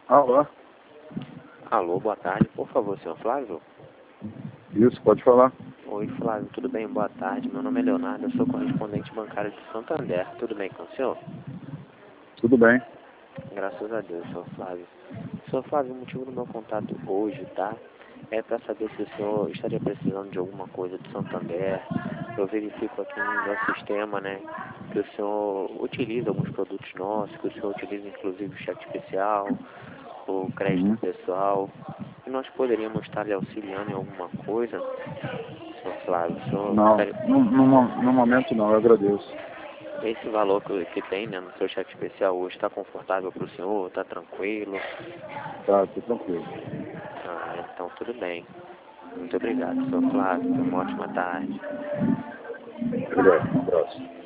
Alô? Alô, boa tarde. Por favor, senhor Flávio? Isso, pode falar. Oi, Flávio, tudo bem? Boa tarde. Meu nome é Leonardo, eu sou correspondente bancário de Santander. Tudo bem com o senhor? Tudo bem. Graças a Deus, senhor Flávio. Senhor Flávio, o motivo do meu contato hoje, tá? É para saber se o senhor estaria precisando de alguma coisa de Santander. Eu verifico aqui no meu sistema, né, que o senhor utiliza alguns produtos nossos, que o senhor utiliza inclusive o cheque especial, o crédito pessoal. E nós poderíamos estar lhe auxiliando em alguma coisa, senhor Flávio. O senhor Não, estaria... no momento não, eu agradeço. Esse valor que tem, né, no seu cheque especial hoje está confortável para o senhor? Está tranquilo? Tá, tô tranquilo. Ah, então tudo bem. Muito obrigado, senhor Flávio. Tenha uma ótima tarde. Obrigado, um abraço.